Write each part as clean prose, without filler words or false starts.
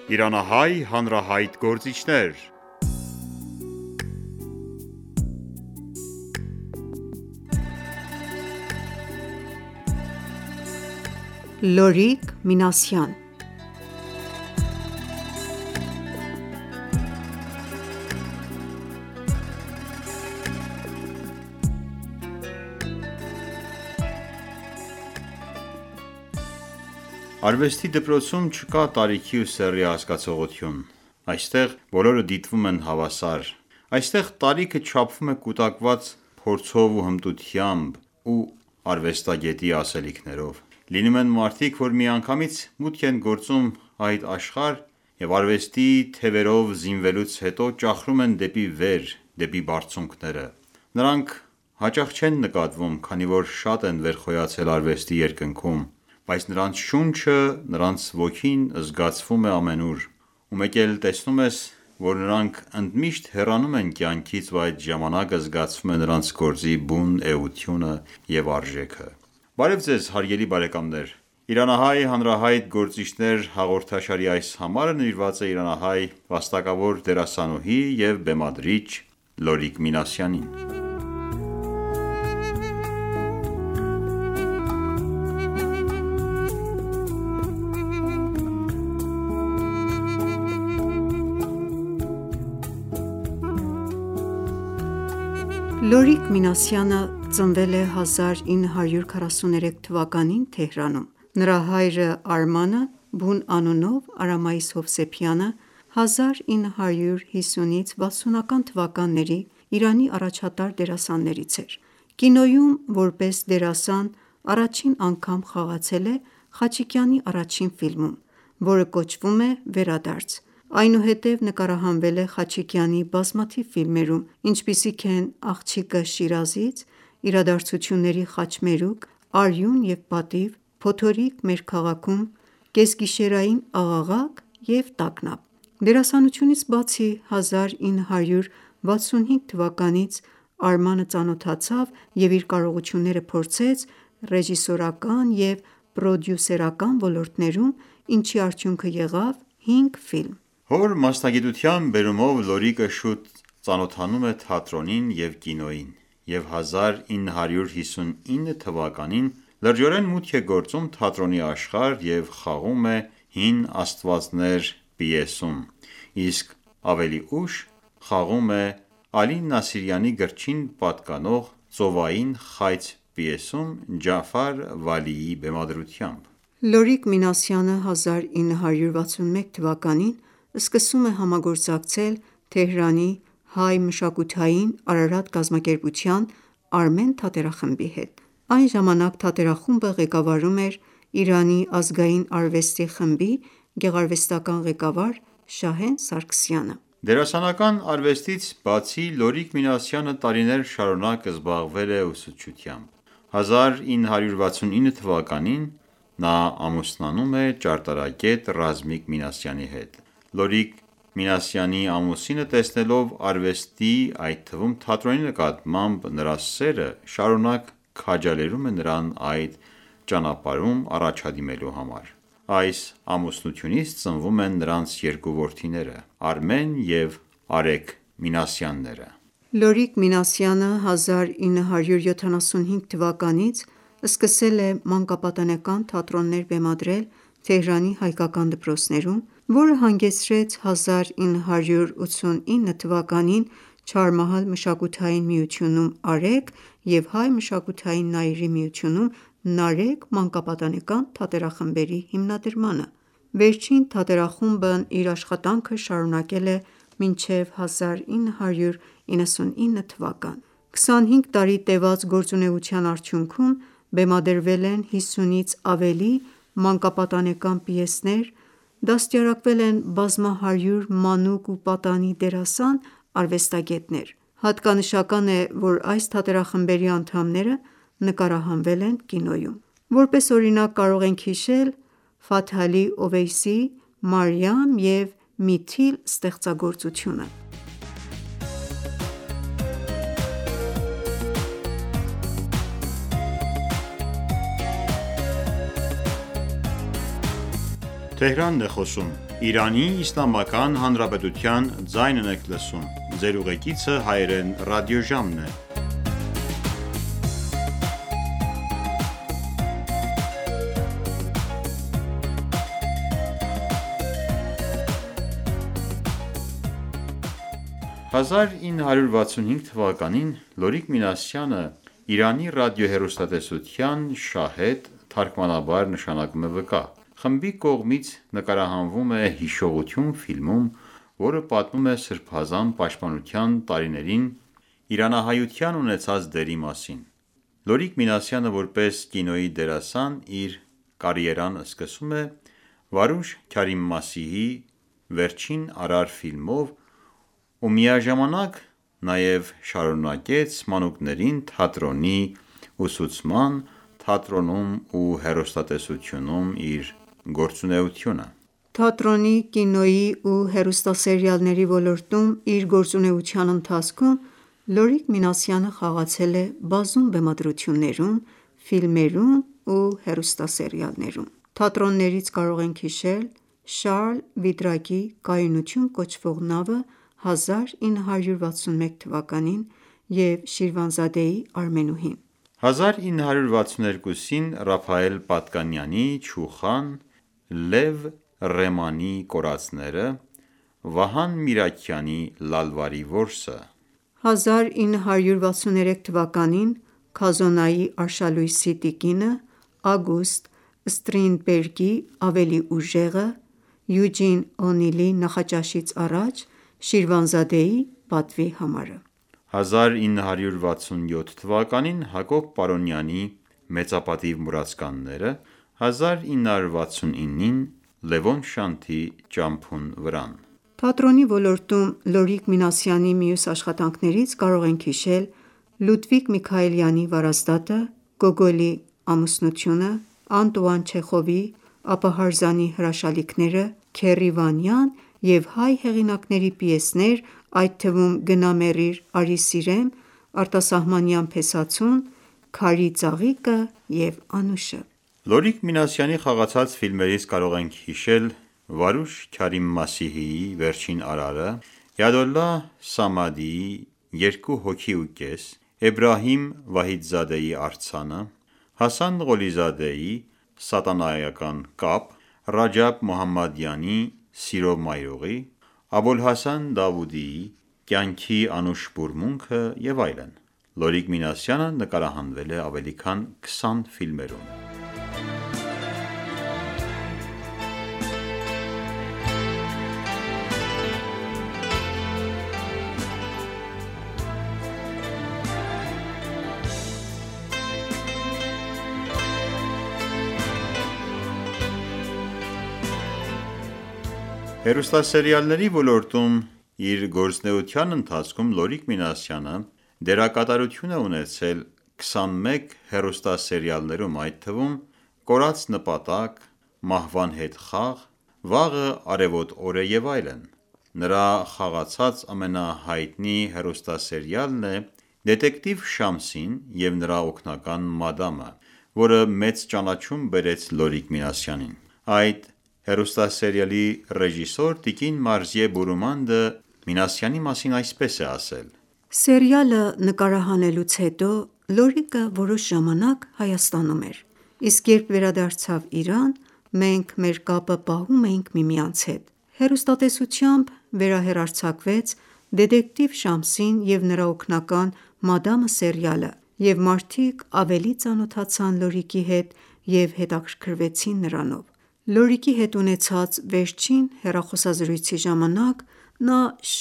Իրանահայ հանրահայտ գործիչներ։ Լորիկ Մինասյան Արվեստի դպրոցում չկա տարիքի ու սեռի հասկացողություն: Այստեղ բոլորը դիտվում են հավասար: Այստեղ տարիքը չափվում է կուտակված փորձով ու հմտությամբ ու արվեստագետի ասելիքներով: Լինում են մարդիկ, որ միանգամից մուտք են գործում այդ աշխարհ և արվեստի թևերով զինվելուց հետո ճախրում են դեպի վեր, դեպի բարձունքները: Նրանք հաճախ չեն նկատվում, քանի որ շատ են վերխոյացել արվեստի երկնքում, բայց նրանց շունչը, նրանց ոգին զգացվում է ամենուր: Ու մեկ էլ տեսնում ես, որ նրանք ընդմիշտ հեռանում են կյանքից ու այդ ժամանակ զգացվում է նրանց գործի բուն էությունը և արժեքը: Բարև Ձեզ հարգելի բարեկամներ: «Իրանահայ հանրահայտ գործիչներ» հաղորդաշարի այս համարը նվիրված է իրանահայ վաստակավոր դերասանուհի և բեմադրիչ Լորիկ Մինասյանին: Լորիկ Մինասյանը ծնվել է 1943 թվականին Թեհրանում: Նրա հայրը Արմանը, բուն անունով Արամայիս Հովսեփյանը, 1950-60-ական թվականների Իրանի առաջատար դերասաններից էր: Կինոյում որպես դերասան առաջին անգամ խաղացել է Խաչիկյանի առաջին ֆիլմում, որը կոչվում է «Վերադարձ», այնուհետև նկարահանվել է Խաչիկյանի բազմաթիվ ֆիլմերում, ինչպիսիք են «Աղջիկը Շիրազից», «Իրադարձությունների խաչմերուկ», «Արյուն և պատիվ», «Փոթորիկ մեր քաղաքում», «Կեսգիշերային աղաղակ» և «Տագնապ»: Դերասանությունից բացի 1965 թվականից Արմանը ծանոթացավ և իր կարողությունները փորձեց ռեժիսորական և պրոդյուսերական ոլորտներում, ինչի արդյունքը եղավ 5 ֆիլմ: Հոր մասնագիտության բերումով Լորիկը շուտ ծանոթանում է թատրոնին և կինոյին և 1959 թվականին լրջորեն մուտք է գործում թատրոնի աշխարհ և խաղում է «Հին աստվածներ» պիեսում, իսկ ավելի ուշ խաղում է Ալի Նասիրյանի գրչին պատկանող «Ծովային խայծ» պիեսում Ջաֆար Վալիի բեմադրությամբ: Լորիկ Մինասյանը 1961 թվականին սկսում է համագործակցել Թեհրանի Հայ մշակութային Արարատ կազմակերպության «Արմեն» թատերախմբի հետ: Այն ժամանակ թատերախումբը ղեկավարում էր Իրանի ազգային արվեստի խմբի գեղարվեստական ղեկավար Շահեն Սարգսյանը: Դերասանական արվեստից բացի Լորիկ Մինասյանը տարիներ շարունակ զբաղվել է ուսուցչությամբ: 1969 թվականին նա ամուսնանում է ճարտարապետ Ռազմիկ Մինասյանի հետ: Լորիկ Մինասյանի ամուսինը տեսնելով արվեստի, այդ թվում թատրոնի նկատմամբ նրա սերը, շարունակ քաջալերում է նրան այդ ճանապարհում առաջադիմելու համար: Այս ամուսնությունից ծնվում են նրանց երկու որդիները՝ Արմեն և Արեգ Մինասյանները: Լորիկ Մինասյանը 1975 թվականից սկսել է մանկապատանեկան թատրոններ բեմադրել Թեհրանի հայկական դպրոցներում, որը հանգեցրեց 1989 թվականին Չհարմահալ մշակութային միությունում Արեգ և Հայ մշակութային Նայիրի միությունում Նարեկ մանկապատանեկան թատերախմբերի հիմնադրմանը: Վերջին թատերախումբն իր աշխատանքը շարունակել է մինչև 1999 թվական: 25 տարի տևած գործունեության արդյունքում բեմադրվել են 50-ից ավելի մանկապատանեկան պիեսներ, դաստիարակվել են բազմահարյուր մանուկ ու պատանի դերասան արվեստագետներ: Հատկանշական է, որ այս թատերախմբերի անդամները նկարահանվել են կինոյում: Որպես օրինակ կարող ենք հիշել Ֆաթհ Ալի Օվեյսիի «Մարիամ» և «Միթիլ» ստեղծագործությունը: Լորիկ Մինասյանը Իրանի Իսլամական Հանրապետության ձայնն եք լսում։ Ձեր ուղեկիցը հայերեն ռադիոժամն է։ «1965 թվականին Լորիկ Մինասյանը Իրանի ռադիոհեռուստատեսության շահեդ թարգմանաբար նշանակում է վկա։ Խմբի կողմից նկարահանվում է «Հիշողություն» ֆիլմում, որը պատմում է սրբազան պաշտպանության տարիներին իրանահայության ունեցած դերի մասին։ Լորիկ Մինասյանը որպես կինոյի դերասան իր կարիերան սկսում է Վարուժ Քարիմմասիհի «Վերջին արար» ֆիլմով ու միաժամանակ նաև շարունակեց մանուկներին թատրոնի ուսուցման, թատրոնում ու հեռուստատեսությունում իր գործունեությունը։ Թատրոնի, կինոյի ու հեռուստասերիալների ոլորտում իր գործունեության ընթացքում Լորիկ Մինասյանը խաղացել է բազում բեմադրություններում, ֆիլմերում ու հեռուստասերիալներում։ Թատրոններից կարող ենք հիշել Շարլ Վիտրակի «Կայունություն» կոչվող նավը 1961 թվականին և Շիրվանզադեի «Արմենուհին»։ 1962-ին Ռաֆայել Պատկանյանի «Չուխան», Լև Ռեմանի «Կորածները», Վահան Միրաքյանի «Լալվարի որսը»։ 1963 թվականին Քազոնայի «Արշալույսի տիկինը», Ագուստ Ստրինդբերգի «Ավելի ուժեղը», Յուջին Օնիլի «Նախաճաշից առաջ», Շիրվանզադեի «Պատվի համարը»։ 1967 թվականին Հակոբ Պարոնյանի «Մեծապատիվ մուրացկանները», 1969-ին Լևոն Շանթի «Ճամփուն վրան»։ Թատրոնի ոլորտում Լորիկ Մինասյանի մյուս աշխատանքներից կարող ենք հիշել Լյուդվիգ Միքայելյանի «Վարազդատը», Գոգոլի «Ամուսնությունը», Անտուան Չեխովի «Ափահարզանի հրաշալիքները», Քեռի Վանյան և հայ հեղինակների պիեսներ, այդ թվում «Գնա մեռիր, արի սիրեմ», «Արտասահմանյան փեսացուն», «Քարի ծաղիկը» և «Անուշը»։ Լորիկ Մինասյանի խաղացած ֆիլմերից կարող ենք հիշել Վարուժ Քարիմմասիհիի «Վերջին արարը», Յադոլլահ Սամադիի «Երկու հոգի ու կես», Էբրահիմ Վահիդզադեի «Արձանը», Հասան Ղոլիզադեի «Սատանայական կապ», Ռաջաբ Մոհամմադյանի «Սիրո մայրուղի», Աբոլհասան Դավուդիի «Կյանքի անուշ բուրմունքը» և այլն։ Լորիկ Մինասյանը նկարահանվել է ավելի քան 20 ֆիլմերում։ Հեռուստասերիալների ոլորտում իր գործունեության ընթացքում Լորիկ Մինասյանը դերակատարություն է ունեցել 21 հեռուստասերիալներում, այդ թվում «Կորած նպատակ», «Մահվան հետ խաղ», «Վաղը արևոտ օր է» և այլն։ Նրա խաղացած ամենահայտնի հեռուստասերիալն է «Դետեկտիվ Շամսին և նրա օգնական մադամը», որը մեծ ճանաչում բերեց Լորիկ Մինասյանին։ Այդ հեռուստասերիալի ռեժիսոր տիկին Մարզիե Բուրումանդը Մինասյանի մասին այսպես է ասել. Սերիալը նկարահանելուց հետո Լորիկը որոշ ժամանակ Հայաստանում էր, իսկ երբ վերադարձավ Իրան, մենք մեր կապը պահում էինք միմյանց հետ։ Հեռուստատեսությամբ վերահեռարձակվեց «Դետեկտիվ Շամսին և նրա օգնական մադամը» սերիալը, և մարդիկ ավելի ծանոթացան Լորիկի հետ և հետաքրքրվեցին նրանով։ Լորիկի հետ ունեցած վերջին հեռախոսազրույցի ժամանակ նա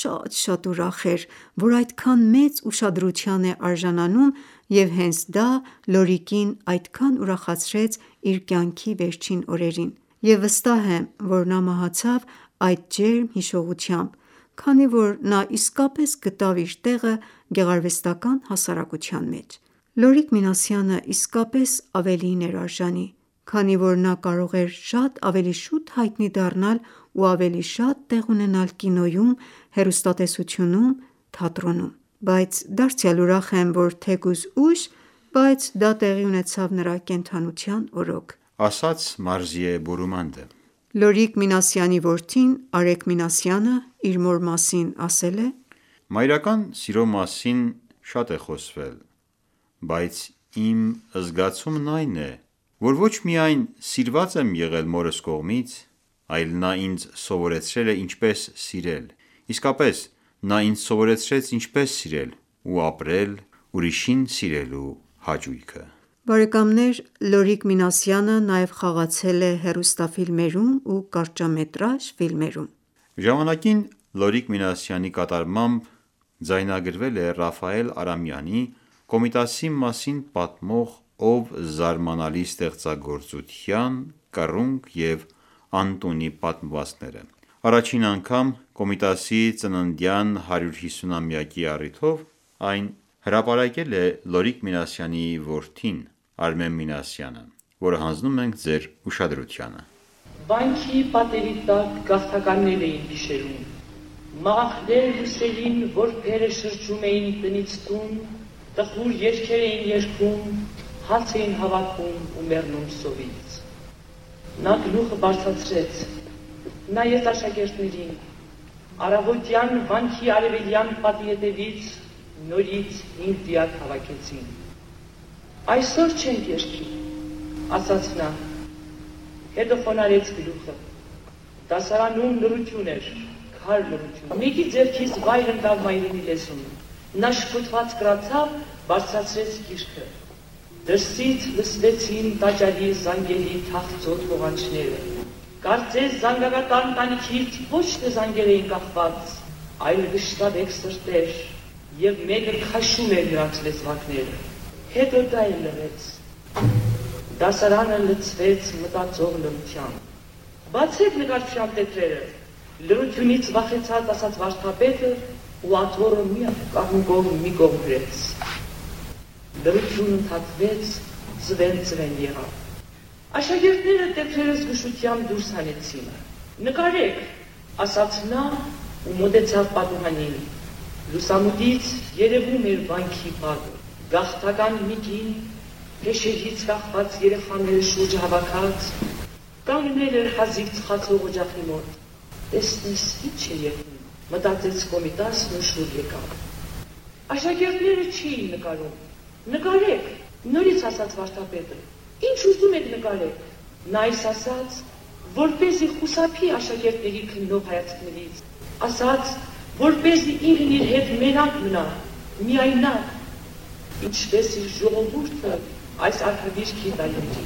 շատ ուրախ էր, որ այդքան մեծ ուշադրության է արժանանում, և հենց դա Լորիկին այդքան ուրախացրեց իր կյանքի վերջին օրերին, և վստահ եմ, որ նա մահացավ այդ ջերմ հիշողությամբ, քանի որ նա իսկապես գտավ իր տեղը գեղարվեստական հասարակության մեջ։ Լորիկ Մինասյանը իսկապես ավելին էր արժանի, քանի որ նա կարող էր շատ ավելի շուտ հայտնի դառնալ ու ավելի շատ տեղ ունենալ կինոյում, հեռուստատեսությունում, թատրոնում։ Բայց դարձյալ ուրախ եմ, որ թեկուզ ուշ, բայց դա տեղի ունեցավ նրա կենդանության օրոք։ Ասաց Մարզիե Բուրումանդը։ Լորիկ Մինասյանի որդին Արեգ Մինասյանը իր մոր մասին ասել է. «Մայրական սիրո մասին շատ է խոսվել, բայց իմ զգացումն այն է, որ ոչ միայն սիրված եմ եղել մորս կողմից, այլ նա ինձ սովորեցրել է ինչպես սիրել, իսկապես նա ինձ սովորեցրեց ինչպես սիրել ու ապրել ուրիշին սիրելու հաճույքը»։ Լորիկ Մինասյանը նաև խաղացել է հեռուստաֆիլմերում ու կարճամետրաժ ֆիլմերում։ Ժամանակին Լորիկ Մինասյանի կատարմամբ ձայնագրվել է Ռաֆայել Արամյանի Կոմիտասի մասին պատմող «Ով զարմանալի ստեղծագործության», «Կռունկ» և «Անտունի» պատմվածքները։ Առաջին անգամ Կոմիտասի ծննդյան 150-ամյակի առիթով այն հրապարակել է Լորիկ Մինասյանի որդին Արմեն Մինասյանը, որը հանձնում ենք ձեր ուշադրությանը։ Վանքի պատերի տակ գաղթականներ էին գիշերում, մաղախներ լուսերին որբերը շրջում էին տնից տուն, տխուր երգեր էին երգում, հաց էին հավաքում ու մեռնում սովից։ Նա գլուխը բարձրացրեց, նայեց աշակերտներին, առավոտյան վանքի արևելյան պատի հետևից նորից 5 դիակ հավաքեցին։ Այսօր չենք երգի, ասաց նա, հետո խոնարհեց գլուխը։ Դասարանում լռություն էր, քար լռություն։ Մեկի ձեռքից վայր ընկավ մայրենի լեզուն։ Նա շփոթված կրացավ, բարձրացրեց գիրքը։ Դրսից լսվեցին տաճարի զանգերի թախծոտ հողանջները։ Կարծես զանգակատան տանիքից ոչ թե զանգեր էին կախված, այլ վշտաբեկ սրտեր, և մեկը քաշում էր նրանց լեզվակները։ Հետո դա էլ լռեց։ Դասարանը լցվեց մտածող լռությամբ։ Բացեք նկարչության տետրերը, լռությունից վախեցած ասաց վարդապետը ու աթոռը մի կողմ գրեց։ Լռություն ընդհատվեց, ձվեն եղավ։ Աշակերտները տետրերը զգուշությամբ դուրս հանեցին։ Նկարեք, ասաց նա ու մոտեցավ պատուհանին։ Լուսամուտից երևում էր վանքի պատը։ Գաղթական մի կին, փեշերից կախված երեխաները շուրջը հավաքած, կանգնել էր հազիվ ծխացող օջախի մոտ։ Տեսնես ինչ է եղնում, մտածեց Կոմիտասն ու շուր եկավ։ Աշակերտները չէին նկարում։ Նկարեք, նորից ասաց վարդապետը։ Ինչ ուզում եք նկարեք։ Նա այս ասաց, որպեսզի խուսափի աշակերտների քննող հայացքներից, ասաց, որպեսզի ինքն իր հետ մենակ մնա, միայնակ, ինչպես իր ժողովուրդը այս արհավիրքի տարիների։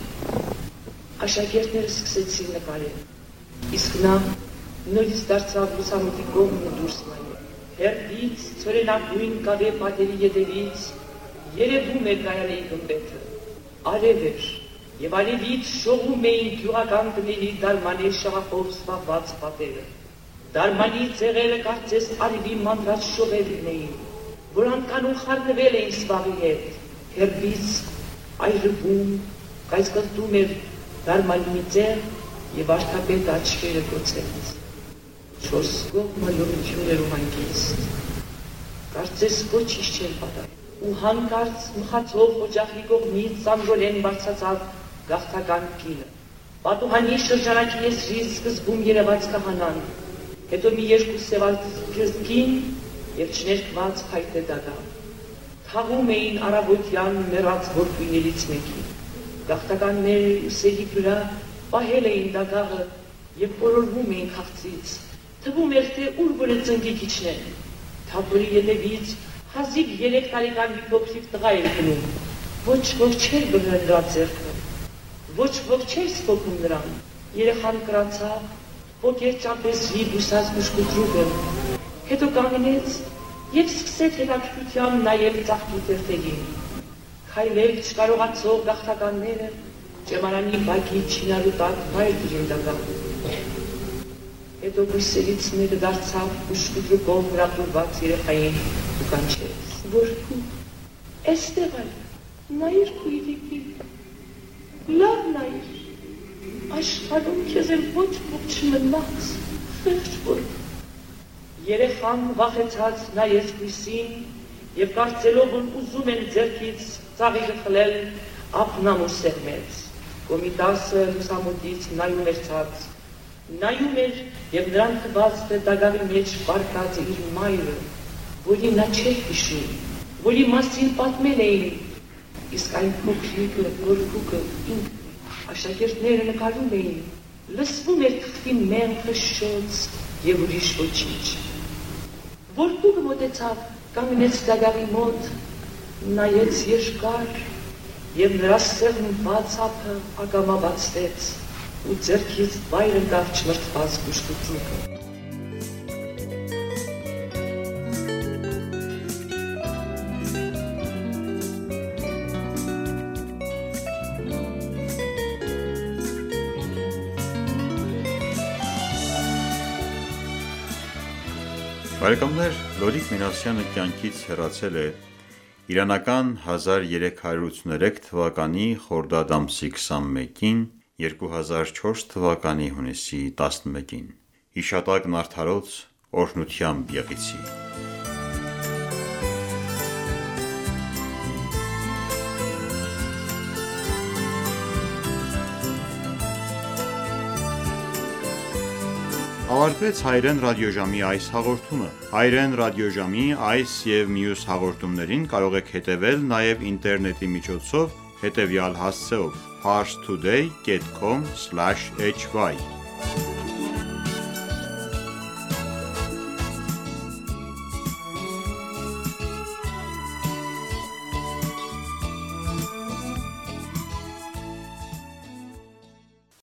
Աշակերտները սկսեցին նկարել, իսկ նա նորից դարձավ լուսամուտի կողմն ու դուրս նայեց։ Հեռվից ցորենագույն կավե պատերի ետևից երևում էր Գայանեի գմբեթը, արև էր, և արևից շողում էին գյուղական տների դարմանի շաղախով սպառված պատերը։ Դարմանի ծեղերը կարծես արևի մանրած շողերն էին, որ անկանոն խառնվել էին սպաղի հետ, հեռվից այրվում, կայծկլտում էր դարմանի մի ծեղ և վարդապետը աչքերը գոցեց։ Չորս կողմը լռություն էր ու հանգիստ, կարծես ոչինչ չէր պատահել, ու հանկարծ մխացող օջախի կողմից ծամրորեն բարձրացավ գաղթական կինը։ Պատուհանի շրջանակի եզրից սկզբում երևաց քահանան, հետո մի երկու սևալ կին և չներկված փայտե դագաղ։ Թաղում էին առավոտյան մեռած որդիներից մեկին։ Գաղթականները ուսերի վրա պահել էին դագաղը և օրորվում էին քաղցից։ Թվում էր, թե ուր որ է ծնկի քիչնեն։ Թափորի ետևից հազիվ 3 տարեկան մի փոքրիկ տղա էր գնում։ Ոչ ոք չէր բռնել նրա ձեռքը, ոչ ոք չէր սփոփում նրան։ Երեխան կրացավ, ոգեր ճամփեսի բուսած մուշկուտրուկը, հետո կանգնեց և սկսեց հետաքրքրությամբ նայել ծաղկի տերտերին։ Քայլել չկարողացող գաղթականները ճեմարանի բակի չինարու տակ վայր դրին դագաղ։ Հետո բույսերից մեկը դարձավ մուշկուտրուկով հրապուրված երեխային ու կանչեց. Որդու, էստեղ այ, նայիր քույրիկի, լավ նայիր, աշխարհում քեզ էլ ոչ ոք չմնաց, խեղճ որդու։ Երեխան վախեցած նայեց բույսին և կարծելով, որ ուզում են ձեռքից ծաղիկը խլել, ափնամուր սեղմեց։ Կոմիտասը լուսամուտից նայում էր ցած, Նայում էր և նրան թվաց, թե դագաղի մեջ պառկած է իր մայրը, որի նա չէր հիշում, որի մասին պատմել էին, իսկ այն փոքրիկը, որքուկը ինքն աշակերտները նկարում էին, լսվում էր թղթի մեղքը շոց և ուրիշ ոչինչ։ Որքուկը մոտեցավ, կանգնեց դագաղի մոտ, նայեց երկար և նրա սեղմված ափը ակամա բացվեց ու ձեռքից վայր ընկավ չմրթված կուշտուծուկը։ Բարեկամներ, Լորիկ Մինասյանը կյանքից հեռացել է իրանական 1383 թվականի խորդադ ամսի 21-ին, 2004 թվականի հունիսի 11-ին։ Հիշատակն արդարոց, օրհնությամբ եղիցի։ Ավարտվեց Հայրեն ռադիոժամի այս հաղորդումը։ Հայրեն ռադիոժամի այս և մյուս հաղորդումներին կարող եք հետևել նաև ինտերնետի միջոցով հետևյալ հասցեով՝ parstoday.com/hy